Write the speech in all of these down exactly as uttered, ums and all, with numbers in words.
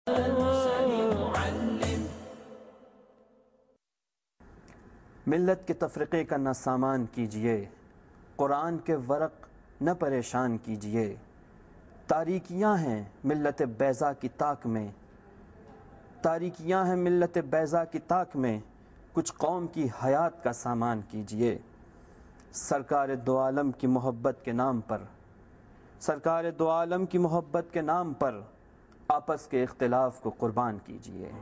ملت کے تفرقے کا نہ سامان کیجیے، قرآن کے ورق نہ پریشان کیجیے۔ تاریکیاں ہیں ملت بیضا کی طاق میں، تاریکیاں ہیں ملت بیضا کی طاق میں، کچھ قوم کی حیات کا سامان کیجیے۔ سرکار دو عالم کی محبت کے نام پر، سرکار دو عالم کی محبت کے نام پر آپس کے اختلاف کو قربان کیجیے۔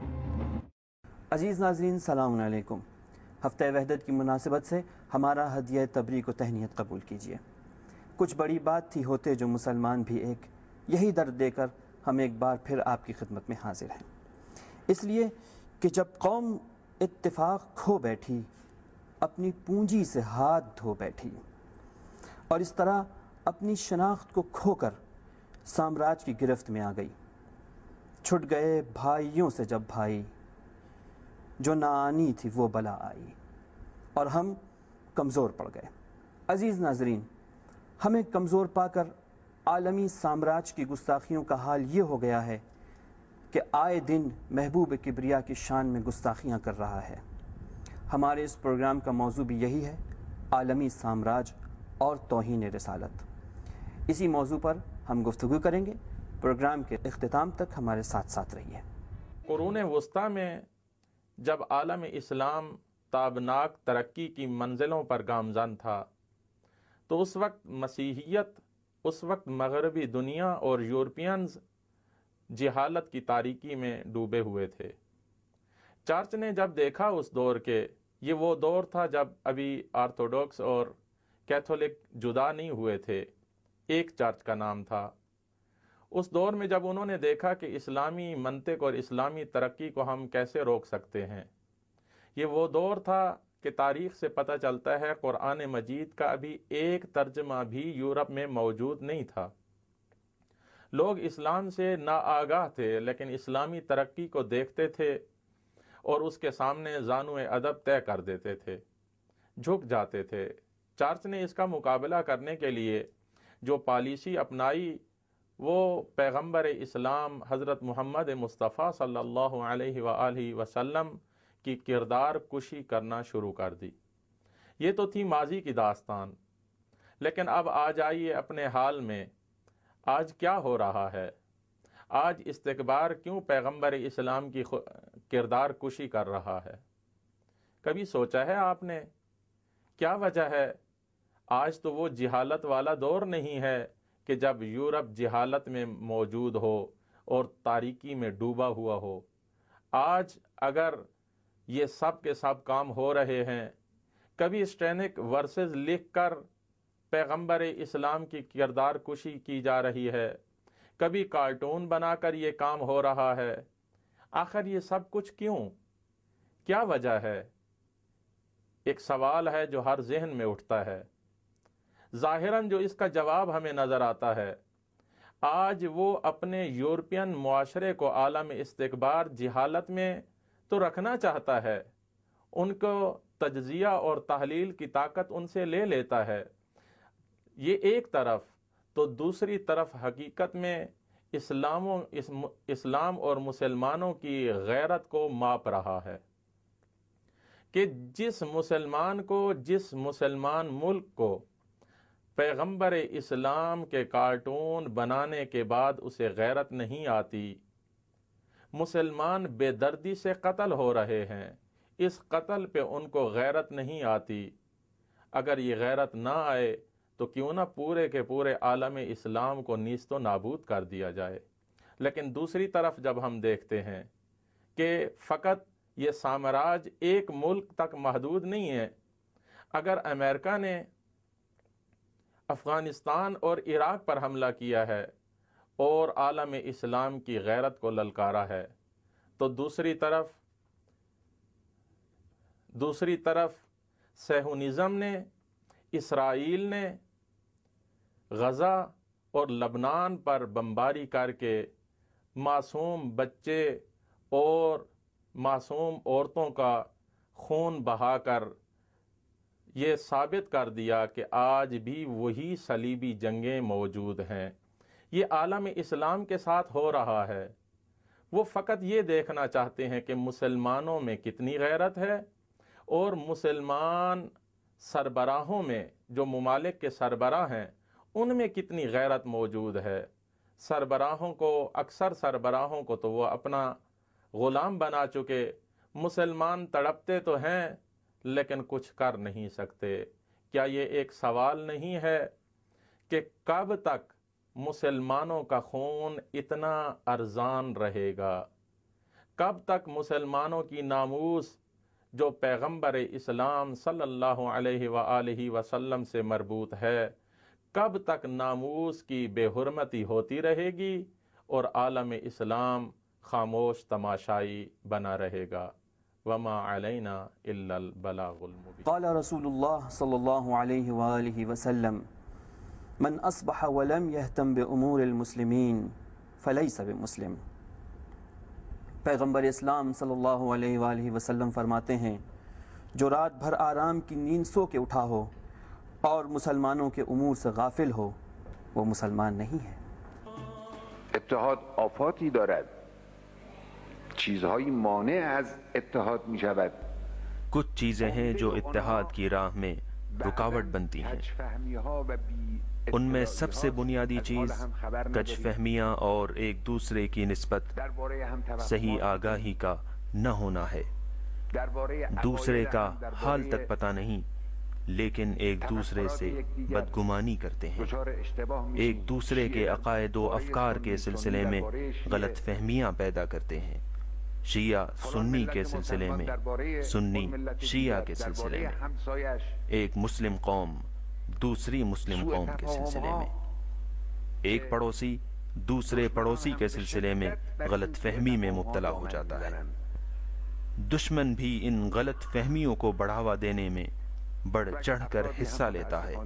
عزیز ناظرین، سلام علیکم۔ ہفتہ وحدت کی مناسبت سے ہمارا ہدیہ تبریک و تہنیت قبول کیجیے۔ کچھ بڑی بات تھی ہوتے جو مسلمان بھی ایک، یہی درد دے کر ہم ایک بار پھر آپ کی خدمت میں حاضر ہیں، اس لیے کہ جب قوم اتفاق کھو بیٹھی، اپنی پونجی سے ہاتھ دھو بیٹھی اور اس طرح اپنی شناخت کو کھو کر سامراج کی گرفت میں آ گئی، چھٹ گئے بھائیوں سے جب بھائی، جو نہ آنی تھی وہ بلا آئی اور ہم کمزور پڑ گئے۔ عزیز ناظرین، ہمیں کمزور پا کر عالمی سامراج کی گستاخیوں کا حال یہ ہو گیا ہے کہ آئے دن محبوب کبریا کی شان میں گستاخیاں کر رہا ہے۔ ہمارے اس پروگرام کا موضوع بھی یہی ہے، عالمی سامراج اور توہین رسالت۔ اسی موضوع پر ہم گفتگو کریں گے۔ پروگرام کے اختتام تک ہمارے ساتھ ساتھ رہیے۔ قرون وسطیٰ میں جب عالم اسلام تابناک ترقی کی منزلوں پر گامزن تھا، تو اس وقت مسیحیت، اس وقت مغربی دنیا اور یورپینز جہالت کی تاریکی میں ڈوبے ہوئے تھے۔ چرچ نے جب دیکھا اس دور کے، یہ وہ دور تھا جب ابھی آرتھوڈوکس اور کیتھولک جدا نہیں ہوئے تھے، ایک چرچ کا نام تھا۔ اس دور میں جب انہوں نے دیکھا کہ اسلامی منطق اور اسلامی ترقی کو ہم کیسے روک سکتے ہیں، یہ وہ دور تھا کہ تاریخ سے پتہ چلتا ہے قرآن مجید کا ابھی ایک ترجمہ بھی یورپ میں موجود نہیں تھا۔ لوگ اسلام سے ناآگاہ تھے، لیکن اسلامی ترقی کو دیکھتے تھے اور اس کے سامنے زانو ادب طے کر دیتے تھے، جھک جاتے تھے۔ چرچ نے اس کا مقابلہ کرنے کے لیے جو پالیسی اپنائی، وہ پیغمبر اسلام حضرت محمد مصطفیٰ صلی اللہ علیہ وآلہ وسلم کی کردار کشی کرنا شروع کر دی۔ یہ تو تھی ماضی کی داستان، لیکن اب آ جائیے اپنے حال میں، آج کیا ہو رہا ہے؟ آج استکبار کیوں پیغمبر اسلام کی کردار کشی کر رہا ہے؟ کبھی سوچا ہے آپ نے کیا وجہ ہے؟ آج تو وہ جہالت والا دور نہیں ہے کہ جب یورپ جہالت میں موجود ہو اور تاریکی میں ڈوبا ہوا ہو۔ آج اگر یہ سب کے سب کام ہو رہے ہیں، کبھی اسٹینک ورسز لکھ کر پیغمبر اسلام کی کردار کشی کی جا رہی ہے، کبھی کارٹون بنا کر یہ کام ہو رہا ہے۔ آخر یہ سب کچھ کیوں؟ کیا وجہ ہے؟ ایک سوال ہے جو ہر ذہن میں اٹھتا ہے۔ ظاہراً جو اس کا جواب ہمیں نظر آتا ہے، آج وہ اپنے یورپین معاشرے کو عالم استکبار جہالت میں تو رکھنا چاہتا ہے، ان کو تجزیہ اور تحلیل کی طاقت ان سے لے لیتا ہے۔ یہ ایک طرف، تو دوسری طرف حقیقت میں اسلام و اسلام اور مسلمانوں کی غیرت کو ماپ رہا ہے کہ جس مسلمان کو، جس مسلمان ملک کو پیغمبر اسلام کے کارٹون بنانے کے بعد اسے غیرت نہیں آتی، مسلمان بے دردی سے قتل ہو رہے ہیں، اس قتل پہ ان کو غیرت نہیں آتی۔ اگر یہ غیرت نہ آئے تو کیوں نہ پورے کے پورے عالم اسلام کو نیست و نابود کر دیا جائے۔ لیکن دوسری طرف جب ہم دیکھتے ہیں کہ فقط یہ سامراج ایک ملک تک محدود نہیں ہے، اگر امریکہ نے افغانستان اور عراق پر حملہ کیا ہے اور عالم اسلام کی غیرت کو للکارا ہے، تو دوسری طرف دوسری طرف صہیونزم نے، اسرائیل نے غزہ اور لبنان پر بمباری کر کے معصوم بچے اور معصوم عورتوں کا خون بہا کر یہ ثابت کر دیا کہ آج بھی وہی صلیبی جنگیں موجود ہیں۔ یہ عالم اسلام کے ساتھ ہو رہا ہے۔ وہ فقط یہ دیکھنا چاہتے ہیں کہ مسلمانوں میں کتنی غیرت ہے اور مسلمان سربراہوں میں، جو ممالک کے سربراہ ہیں، ان میں کتنی غیرت موجود ہے۔ سربراہوں کو، اکثر سربراہوں کو تو وہ اپنا غلام بنا چکے، مسلمان تڑپتے تو ہیں لیکن کچھ کر نہیں سکتے۔ کیا یہ ایک سوال نہیں ہے کہ کب تک مسلمانوں کا خون اتنا ارزان رہے گا؟ کب تک مسلمانوں کی ناموس جو پیغمبر اسلام صلی اللہ علیہ وآلہ وسلم سے مربوط ہے، کب تک ناموس کی بے حرمتی ہوتی رہے گی اور عالم اسلام خاموش تماشائی بنا رہے گا؟ وما علینا الا البلاغ المبین۔ قال رسول اللہ صلی اللہ علیہ وآلہ وسلم من اصبح ولم يهتم بامور المسلمین فلیس بمسلم۔ پیغمبر اسلام صلی اللہ علیہ وآلہ وسلم فرماتے ہیں، جو رات بھر آرام کی نیند سو کے اٹھا ہو اور مسلمانوں کے امور سے غافل ہو، وہ مسلمان نہیں ہے۔ اتحاد آفاتی دارد، چیزهایی مانع از اتحاد می شود۔ کچھ چیزیں ہیں جو اتحاد کی راہ میں رکاوٹ بنتی ہیں۔ ان میں سب سے بنیادی چیز کج فہمیاں اور ایک دوسرے کی نسبت صحیح آگاہی کا نہ ہونا ہے۔ دوسرے کا حال تک پتہ نہیں، لیکن ایک دوسرے سے بدگمانی کرتے ہیں، ایک دوسرے کے عقائد و افکار کے سلسلے میں غلط فہمیاں پیدا کرتے ہیں، شیعہ سنی کے سلسلے میں، سنی شیعہ کے سلسلے میں، ایک مسلم قوم دوسری مسلم قوم کے سلسلے میں، ایک پڑوسی دوسرے پڑوسی کے سلسلے میں غلط فہمی میں مبتلا ہو جاتا ہے۔ دشمن بھی ان غلط فہمیوں کو بڑھاوا دینے میں بڑھ چڑھ کر حصہ لیتا ہے۔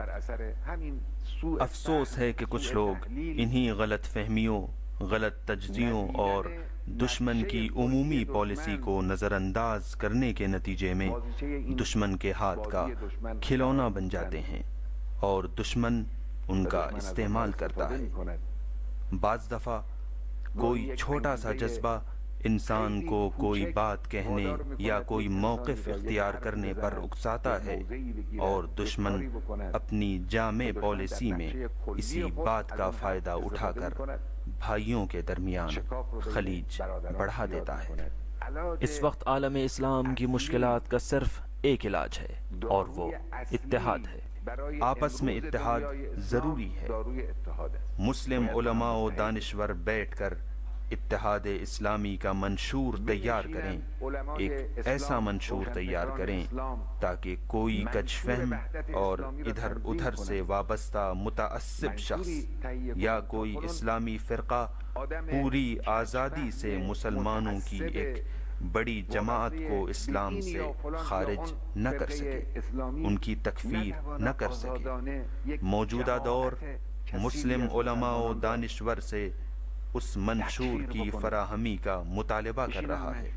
افسوس ہے کہ کچھ لوگ انہی غلط فہمیوں، غلط تجزیوں اور دشمن کی عمومی پالیسی کو نظر انداز کرنے کے نتیجے میں دشمن کے ہاتھ کا کھلونا بن جاتے ہیں اور دشمن ان کا استعمال کرتا ہے۔ بعض دفعہ کوئی چھوٹا سا جذبہ انسان کو کوئی بات کہنے یا کوئی موقف اختیار کرنے پر اکساتا ہے اور دشمن اپنی جامع پالیسی میں اسی بات کا فائدہ اٹھا کر بھائیوں کے درمیان خلیج بڑھا دیتا ہے۔ اس وقت عالم اسلام کی مشکلات کا صرف ایک علاج ہے اور وہ اتحاد ہے۔ آپس میں اتحاد ضروری ہے۔ مسلم علماء و دانشور بیٹھ کر اتحاد اسلامی کا منشور تیار کریں، ایک ایسا منشور تیار کریں تاکہ کوئی کج فہم اور ادھر ادھر سے وابستہ متعصب شخص یا کوئی اسلامی فرقہ پوری آزادی سے مسلمانوں کی ایک بڑی جماعت کو اسلام سے خارج نہ کر سکے، ان کی تکفیر نہ کر سکے۔ موجودہ دور مسلم علماء و دانشور سے اس منشور کی فراہمی کا مطالبہ کر رہا ہے۔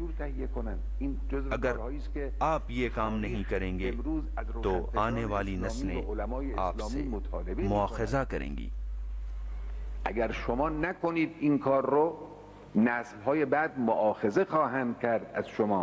اگر آپ یہ کام نہیں کریں گے تو آنے والی نسلیں آپ سے مواخذہ کریں گی۔ اگر شما نکنید این کار رو، نسل‌های بعد مؤاخذه خواهند کرد از شما۔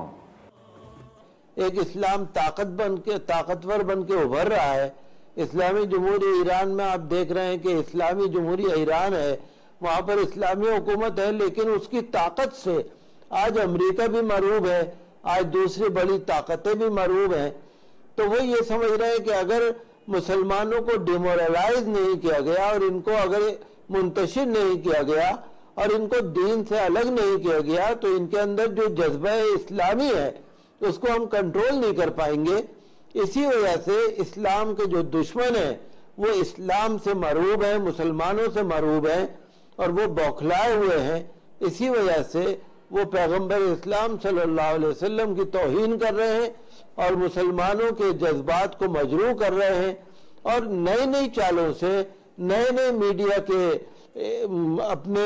ایک اسلام طاقت بن کے طاقتور بن کے ابھر رہا ہے۔ اسلامی جمہوریہ ایران میں آپ دیکھ رہے ہیں کہ اسلامی جمہوریہ ایران ہے، وہاں پر اسلامی حکومت ہے، لیکن اس کی طاقت سے آج امریکہ بھی مرعوب ہے، آج دوسری بڑی طاقتیں بھی مرعوب ہیں۔ تو وہ یہ سمجھ رہے ہیں کہ اگر مسلمانوں کو ڈیمورلائز نہیں کیا گیا اور ان کو اگر منتشر نہیں کیا گیا اور ان کو دین سے الگ نہیں کیا گیا تو ان کے اندر جو جذبہ اسلامی ہے اس کو ہم کنٹرول نہیں کر پائیں گے۔ اسی وجہ سے اسلام کے جو دشمن ہیں وہ اسلام سے مرعوب ہیں، مسلمانوں سے مرعوب ہیں اور وہ بوکھلائے ہوئے ہیں۔ اسی وجہ سے وہ پیغمبر اسلام صلی اللہ علیہ وسلم کی توہین کر رہے ہیں اور مسلمانوں کے جذبات کو مجروح کر رہے ہیں اور نئی نئی چالوں سے، نئے نئے میڈیا کے اپنے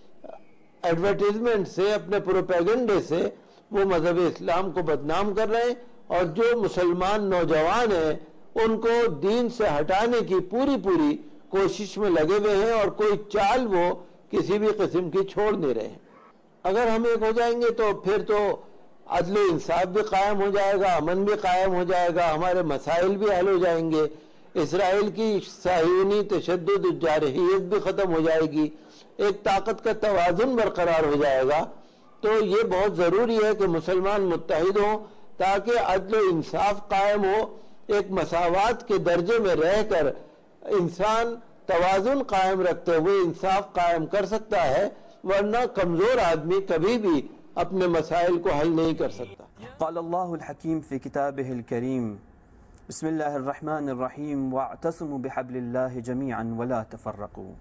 ایڈورٹیزمنٹ سے، اپنے پروپیگنڈے سے وہ مذہب اسلام کو بدنام کر رہے ہیں اور جو مسلمان نوجوان ہیں ان کو دین سے ہٹانے کی پوری پوری کوشش میں لگے ہوئے ہیں اور کوئی چال وہ کسی بھی قسم کی چھوڑ نہیں رہے ہیں۔ اگر ہم ایک ہو جائیں گے تو پھر تو عدل و انصاف بھی قائم ہو جائے گا، امن بھی قائم ہو جائے گا، ہمارے مسائل بھی حل ہو جائیں گے، اسرائیل کی صہیونی تشدد جارحیت بھی ختم ہو جائے گی، ایک طاقت کا توازن برقرار ہو جائے گا۔ تو یہ بہت ضروری ہے کہ مسلمان متحد ہوں تاکہ عدل و انصاف قائم ہو، ایک مساوات کے درجے میں رہ کر انسان توازن قائم رکھتے ہوئے انصاف قائم کر سکتا ہے، ورنہ کمزور آدمی کبھی بھی اپنے مسائل کو حل نہیں کر سکتا۔ قال اللہ الحکیم فی کتابہ الکریم بسم اللہ الرحمن الرحیم واعتصموا بحبل اللہ جمیعا ولا تفرقوا۔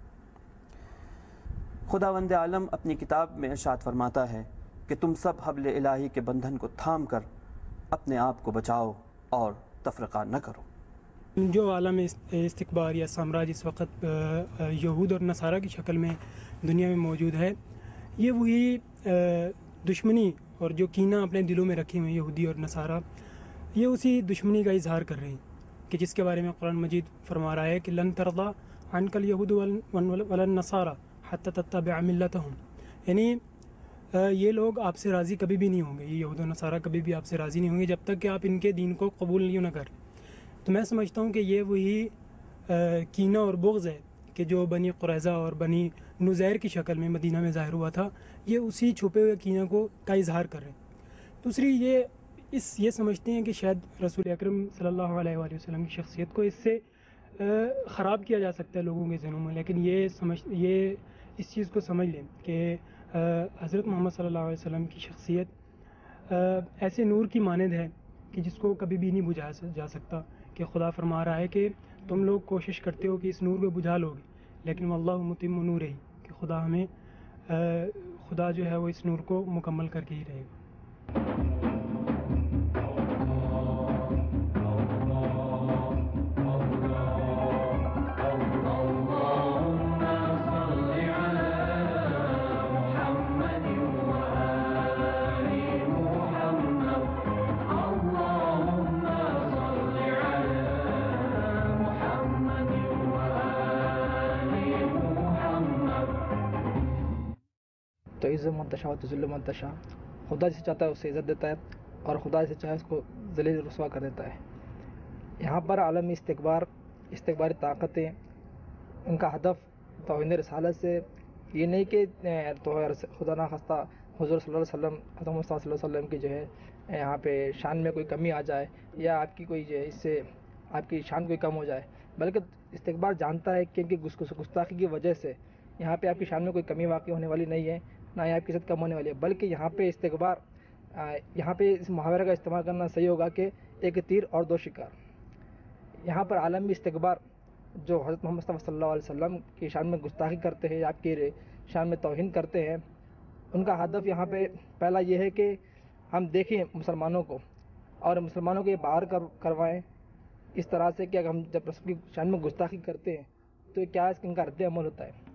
خداوند عالم اپنی کتاب میں ارشاد فرماتا ہے کہ تم سب حبل الہی کے بندھن کو تھام کر اپنے آپ کو بچاؤ اور تفرقہ نہ کرو۔ جو عالم استکبار یا سامراج اس وقت یہود اور نصارہ کی شکل میں دنیا میں موجود ہے، یہ وہی دشمنی اور جو کینہ اپنے دلوں میں رکھے ہوئے یہودی اور نصارہ، یہ اسی دشمنی کا اظہار کر رہے ہیں کہ جس کے بارے میں قرآن مجید فرما رہا ہے کہ لن ترضى عنك اليهود ولا النصارى حتى تتبع ملتهم، یعنی یہ لوگ آپ سے راضی کبھی بھی نہیں ہوں گے، یہ یہود و نصارہ کبھی بھی آپ سے راضی نہیں ہوں گے جب تک کہ آپ ان کے دین کو قبول نہیں نہ کریں۔ تو میں سمجھتا ہوں کہ یہ وہی کینہ اور بغض ہے کہ جو بنی قریظہ اور بنی نذیر کی شکل میں مدینہ میں ظاہر ہوا تھا، یہ اسی چھپے ہوئے کینہ کو کا اظہار کر رہے ہیں۔ دوسری یہ اس یہ سمجھتے ہیں کہ شاید رسول اکرم صلی اللہ علیہ وآلہ وسلم کی شخصیت کو اس سے خراب کیا جا سکتا ہے لوگوں کے ذہنوں میں، لیکن یہ سمجھ یہ اس چیز کو سمجھ لیں کہ حضرت محمد صلی اللہ علیہ وسلم کی شخصیت ایسے نور کی مانند ہے کہ جس کو کبھی بھی نہیں بجھایا جا سکتا، کہ خدا فرما رہا ہے کہ تم لوگ کوشش کرتے ہو کہ اس نور کو بجھا لو گے، لیکن واللہ متم نورہ، کہ خدا ہمیں خدا جو ہے وہ اس نور کو مکمل کر کے ہی رہے گا۔ تو عزت منتشا و تذل منتشا، خدا جسے چاہتا ہے اسے عزت دیتا ہے اور خدا جسے چاہے اس کو ذلیل رسوا کر دیتا ہے۔ یہاں پر عالمی استکبار استکباری طاقتیں، ان کا ہدف توہین رسالت سے یہ نہیں کہ تو خدا نخواستہ حضور صلی اللہ علیہ وسلم حضرت محمد صلی اللہ علیہ وسلم کی جو ہے یہاں پہ شان میں کوئی کمی آ جائے یا آپ کی کوئی جو ہے اس سے آپ کی شان کوئی کم ہو جائے، بلکہ استکبار جانتا ہے کہ ان کی گستاخی کی وجہ سے یہاں پہ آپ کی شان میں کوئی کمی واقع ہونے والی نہیں ہے، نہ ہی آپ کی عزت کم ہونے والی ہے، بلکہ یہاں پہ استکبار یہاں پہ اس محاورے کا استعمال کرنا صحیح ہوگا کہ ایک تیر اور دو شکار۔ یہاں پر عالمی استکبار جو حضرت محمد صلی اللہ علیہ وسلم کی شان میں گستاخی کرتے ہیں یا آپ کی شان میں توہین کرتے ہیں، ان کا ہدف یہاں پہ پہلا یہ ہے کہ ہم دیکھیں مسلمانوں کو اور مسلمانوں کو یہ باہر کر کروائیں اس طرح سے کہ اگر ہم جب رسول کی شان میں گستاخی کرتے ہیں تو کیا اس ان کا رد عمل ہوتا ہے۔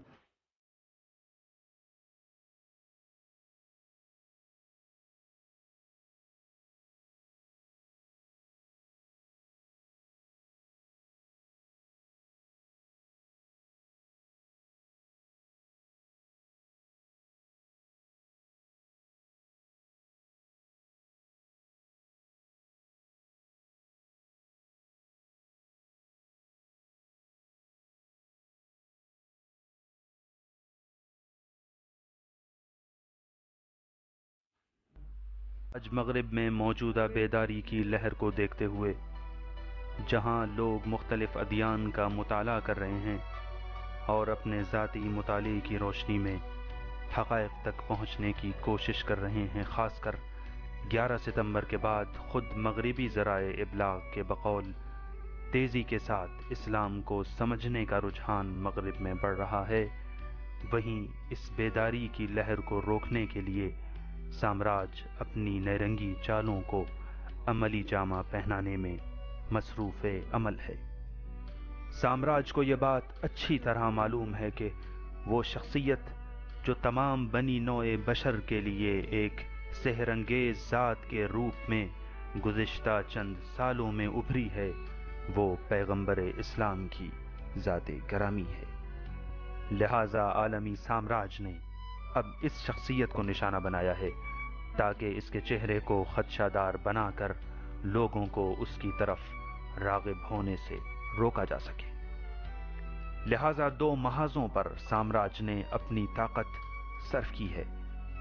آج مغرب میں موجودہ بیداری کی لہر کو دیکھتے ہوئے جہاں لوگ مختلف ادیان کا مطالعہ کر رہے ہیں اور اپنے ذاتی مطالعے کی روشنی میں حقائق تک پہنچنے کی کوشش کر رہے ہیں، خاص کر گیارہ ستمبر کے بعد خود مغربی ذرائع ابلاغ کے بقول تیزی کے ساتھ اسلام کو سمجھنے کا رجحان مغرب میں بڑھ رہا ہے، وہیں اس بیداری کی لہر کو روکنے کے لیے سامراج اپنی نیرنگی چالوں کو عملی جامہ پہنانے میں مصروف عمل ہے۔ سامراج کو یہ بات اچھی طرح معلوم ہے کہ وہ شخصیت جو تمام بنی نوع بشر کے لیے ایک سحر انگیز ذات کے روپ میں گزشتہ چند سالوں میں ابھری ہے، وہ پیغمبر اسلام کی ذات گرامی ہے۔ لہذا عالمی سامراج نے اب اس شخصیت کو نشانہ بنایا ہے تاکہ اس کے چہرے کو خدشہ دار بنا کر لوگوں کو اس کی طرف راغب ہونے سے روکا جا سکے۔ لہذا دو محاذوں پر سامراج نے اپنی طاقت صرف کی ہے۔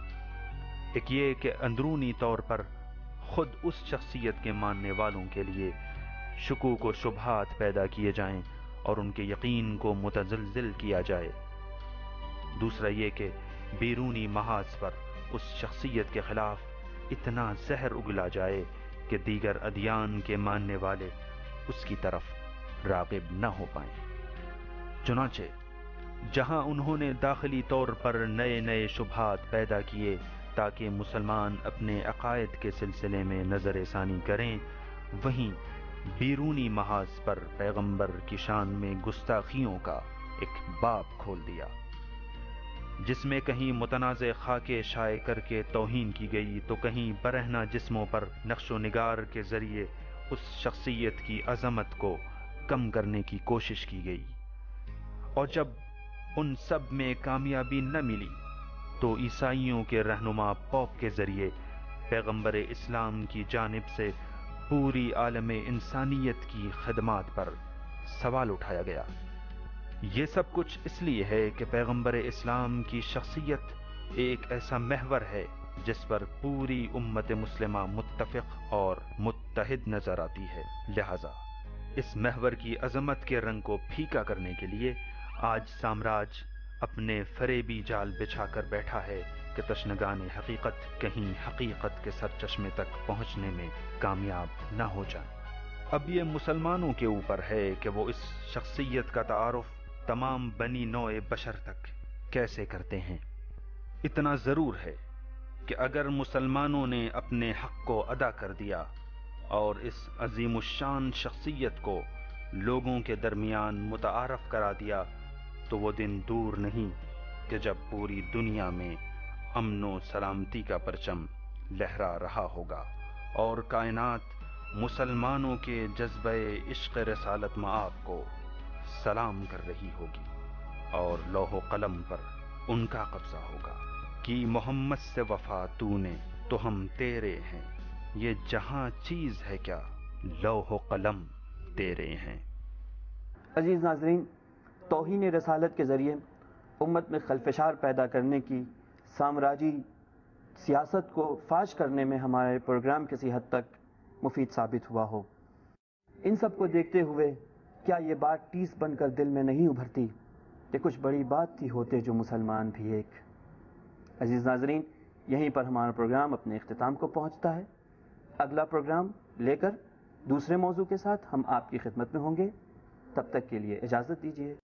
ایک یہ کہ اندرونی طور پر خود اس شخصیت کے ماننے والوں کے لیے شکوک و شبہات پیدا کیے جائیں اور ان کے یقین کو متزلزل کیا جائے۔ دوسرا یہ کہ بیرونی محاذ پر اس شخصیت کے خلاف اتنا زہر اگلا جائے کہ دیگر ادیان کے ماننے والے اس کی طرف راغب نہ ہو پائیں۔ چنانچہ جہاں انہوں نے داخلی طور پر نئے نئے شبہات پیدا کیے تاکہ مسلمان اپنے عقائد کے سلسلے میں نظر ثانی کریں، وہیں بیرونی محاذ پر پیغمبر کی شان میں گستاخیوں کا ایک باب کھول دیا، جس میں کہیں متنازع خاکے شائع کر کے توہین کی گئی تو کہیں برہنہ جسموں پر نقش و نگار کے ذریعے اس شخصیت کی عظمت کو کم کرنے کی کوشش کی گئی۔ اور جب ان سب میں کامیابی نہ ملی تو عیسائیوں کے رہنما پوپ کے ذریعے پیغمبر اسلام کی جانب سے پوری عالم انسانیت کی خدمات پر سوال اٹھایا گیا۔ یہ سب کچھ اس لیے ہے کہ پیغمبر اسلام کی شخصیت ایک ایسا محور ہے جس پر پوری امت مسلمہ متفق اور متحد نظر آتی ہے۔ لہذا اس محور کی عظمت کے رنگ کو پھیکا کرنے کے لیے آج سامراج اپنے فریبی جال بچھا کر بیٹھا ہے کہ تشنگان حقیقت کہیں حقیقت کے سرچشمے تک پہنچنے میں کامیاب نہ ہو جائیں۔ اب یہ مسلمانوں کے اوپر ہے کہ وہ اس شخصیت کا تعارف تمام بنی نوع بشر تک کیسے کرتے ہیں۔ اتنا ضرور ہے کہ اگر مسلمانوں نے اپنے حق کو ادا کر دیا اور اس عظیم الشان شخصیت کو لوگوں کے درمیان متعارف کرا دیا تو وہ دن دور نہیں کہ جب پوری دنیا میں امن و سلامتی کا پرچم لہرا رہا ہوگا اور کائنات مسلمانوں کے جذبہ عشق رسالت مآب کو سلام کر رہی ہوگی اور لوح و قلم پر ان کا قبضہ ہوگا کہ محمد سے وفا تو نے تو ہم تیرے ہیں، یہ جہاں چیز ہے کیا لوح و قلم تیرے ہیں۔ عزیز ناظرین، توہین رسالت کے ذریعے امت میں خلفشار پیدا کرنے کی سامراجی سیاست کو فاش کرنے میں ہمارے پروگرام کسی حد تک مفید ثابت ہوا ہو۔ ان سب کو دیکھتے ہوئے کیا یہ بات ٹیس بن کر دل میں نہیں ابھرتی کہ کچھ بڑی بات تھی ہوتے جو مسلمان بھی ایک۔ عزیز ناظرین، یہیں پر ہمارا پروگرام اپنے اختتام کو پہنچتا ہے۔ اگلا پروگرام لے کر دوسرے موضوع کے ساتھ ہم آپ کی خدمت میں ہوں گے۔ تب تک کے لیے اجازت دیجیے۔